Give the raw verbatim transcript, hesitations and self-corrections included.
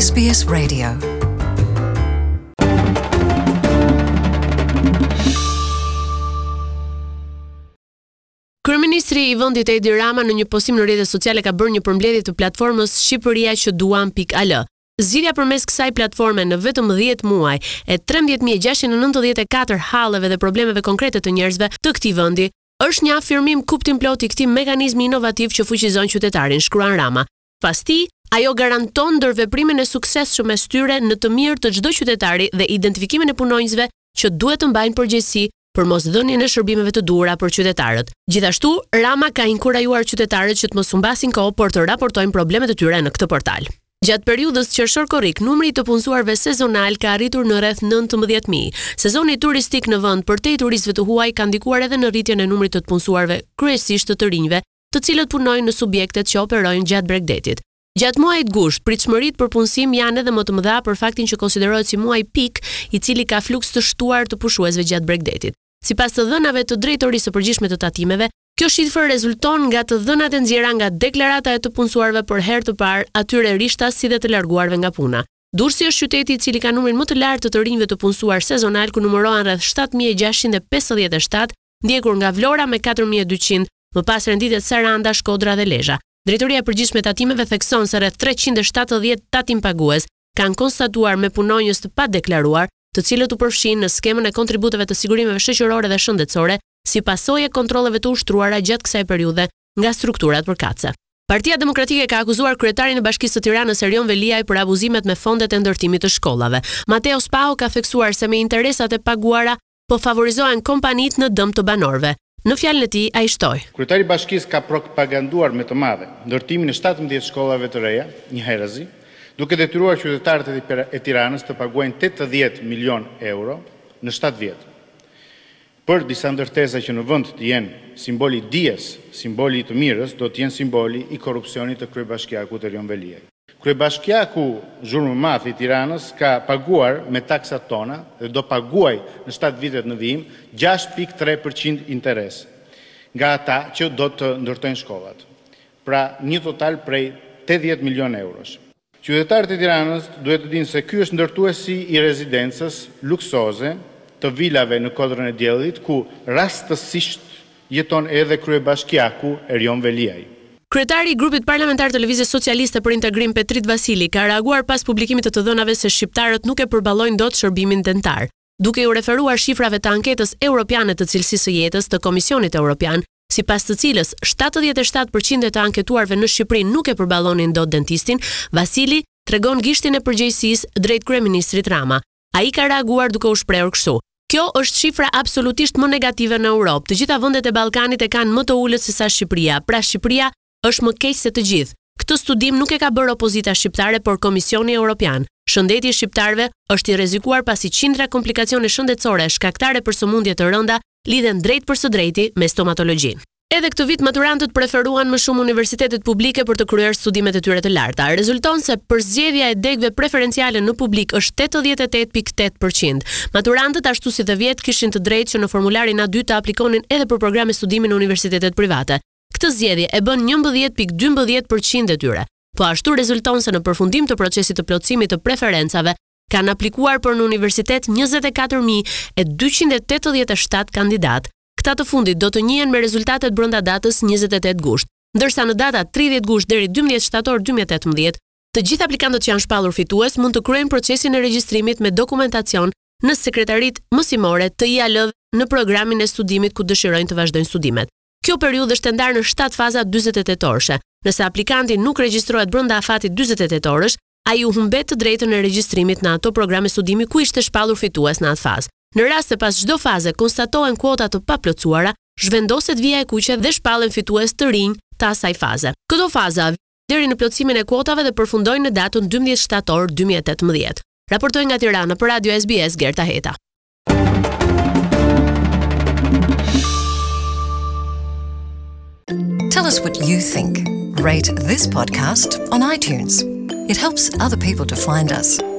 S B S Radio. Kryeministri i vendit Edi Rama në një postim në rrjetet sociale ka bërë një përmbledhje të platformës Shqipëria që duam pikë a l. Zgjidhja përmes kësaj platforme në vetëm dhjetë muaj e trembëdhjetë mijë gjashtëqind e nëntëdhjetë e katër halleve dhe problemeve konkrete të njerëzve të këtij vendi është një afirmim kuptim plot i këtij mekanizmi inovativ që fuqizon qytetarin, shkruan Rama. Pas tij, ajo garanton ndërveprimin e suksesshëm mes tyre në të mirë të çdo qytetari dhe identifikimin e punonjësve që duhet të mbajnë përgjegjësi për mosdhënien e shërbimeve të duhura për qytetarët. Gjithashtu, Rama ka inkurajuar qytetarët që të mos humbasin kohë por të raportojnë problemet e tyre në këtë portal. Gjatë periudhës qershor-korrik, numri i të punësuarve sezonal ka arritur në rreth nëntëmbëdhjetë mijë. Sezoni turistik në vend për te turistëve të huaj ka ndikuar edhe në rritjen e numrit të të punësuarve, kryesisht të të rinjve, të cilët punojnë në subjektet që operojnë gjatë Bregdetit. Gjatë muajit gusht, pritshmëritë për punësim janë edhe më të mëdha për faktin që konsiderohet si muaj pik, i cili ka fluks të shtuar të pushuesve gjatë Bregdetit. Sipas të dhënave të drejtorisë së përgjithshme të tatimeve, kjo shifër rezulton nga të dhënat e nxjerra nga deklarata e të punësuarve për herë të parë atyre rishtas si dhe të larguarve nga puna. Durrësi është qyteti i cili ka numrin më të lartë të të rinjve të punësuar sezonal, ku numërohen rreth shtatë mijë e gjashtëqind e pesëdhjetë e shtatë, ndjekur nga Vlora me katër mijë e dyqind, më pas renditet Saranda, Shkodra dhe Lezhë. Drejtoria e përgjithshme e tatimeve thekson se rreth treqind e shtatëdhjetë tatim pagues kanë konstatuar me punonjës të padeklaruar, të cilët u përfshin në skemën e kontributeve të sigurimeve shoqërore dhe shëndetësore, si pasojë e kontrolleve të ushtruara gjatë kësaj periudhe nga strukturat përkatëse. Partia Demokratike ka akuzuar kryetarin e Bashkisë së Tiranës Erion Veliaj për abuzimet me fondet e ndërtimit të shkollave. Mateo Spaho ka theksuar se me interesat e paguara po favorizohen kompanitë në dëm të banorëve. Në fjalën e tij, ai shtoi: Kryetari i Bashkisë ka propaganduar me të madhe ndërtimin e shtatëmbëdhjetë shkollave të reja, një herëzi, duke detyruar qytetarët e Tiranës të paguajnë tetëdhjetë milion euro në shtatë vjet. Për disa ndërtesa që në vend të jenë simboli i dijes, simboli i të mirës, do të jenë simboli i korrupsionit të kryebashkiakut Erion Veliaj. Kryebashkiaku Zhurmëmath i Tiranës ka paguar me taksat tona dhe do paguaj në shtatë vitet në vijim gjashtë pikë tre përqind interes nga ata që do të ndërtojnë shkollat. Pra një total prej tetëdhjetë milion eurosh. Qytetarët e Tiranës duhet të dinë se ky është ndërtuesi i rezidencës luksoze të vilave në Kodrën e Diellit, ku rastësisht jeton edhe kryebashkiaku Erion Veliaj. Kryetari i grupit parlamentar të Lëvizjes Socialiste për Integrim Petrit Vasili ka reaguar pas publikimit të të dhënave se shqiptarët nuk e përballojnë dot shërbimin dentar, duke u referuar shifrave të anketës europiane të cilësisë së jetës të Komisionit Evropian, sipas të cilës shtatëdhjetë e shtatë përqind të anketuarve në Shqipëri nuk e përballonin dot dentistin. Vasili tregon gishtin e përgjegjësisë drejt kryeministrit Rama. Ai ka reaguar duke u shprehur kështu: Kjo është shifra absolutisht më negative në Europë. Të gjitha vendet e Ballkanit e kanë më të ulët se sa Shqipëria. Pra Shqipëria është më keq se të gjithë. Këtë studim nuk e ka bërë opozita shqiptare, por Komisioni Evropian. Shëndeti i shqiptarëve është i rrezikuar pasi qindra komplikacione shëndetësore shkaktare për sëmundje të rënda lidhen drejt për së drejti me stomatologjinë. Edhe këtë vit maturantët preferuan më shumë universitetet publike për të kryer studimet e tyre të larta. Rezulton se përzgjedhja e degëve preferenciale në publik është tetëdhjetë e tetë pikë tetë përqind. Maturantët ashtu si të vjet kishin të drejtë që në formularin A dy të aplikonin edhe për programe studimi në universitetet private. Këtë zgjedhje e bën njëmbëdhjetë pikë dymbëdhjetë përqind e tyre. Po ashtu rezulton se në përfundim të procesit të plotësimit të preferencave kanë aplikuar për në universitet njëzet e katër mijë e dyqind e tetëdhjetë e shtatë kandidat. Këta të fundit do të njihen me rezultatet brenda datës njëzet e tetë gusht, ndërsa në data tridhjetë gusht deri dymbëdhjetë shtator dy mijë e tetëmbëdhjetë, të gjithë aplikantët që janë shpallur fitues mund të kryejnë procesin e regjistrimit me dokumentacion në sekretaritë mësimore të I A L në programin e studimit ku dëshirojnë të vazhdojnë studimet. Kjo periudhë është e ndarë në shtatë faza dyzet e tetë orëshe. Nëse aplikanti nuk regjistrohet brenda afatit dyzet e tetë orësh, ai u humbet të drejtën e regjistrimit në ato programe studimi ku ishte shpallur fitues në atë fazë. Në rast se pas çdo faze konstatohen kuota të paplotësuara, zhvendoset vija e kuqe dhe shpallen fitues të rinj të asaj faze. Këto faza deri në plotësimin e kuotave dhe përfundojnë në datën dymbëdhjetë shtator dy mijë e tetëmbëdhjetë. Raportoi nga Tirana për Radio S B S Gerta Heta. Tell us what you think. Rate this podcast on iTunes. It helps other people to find us.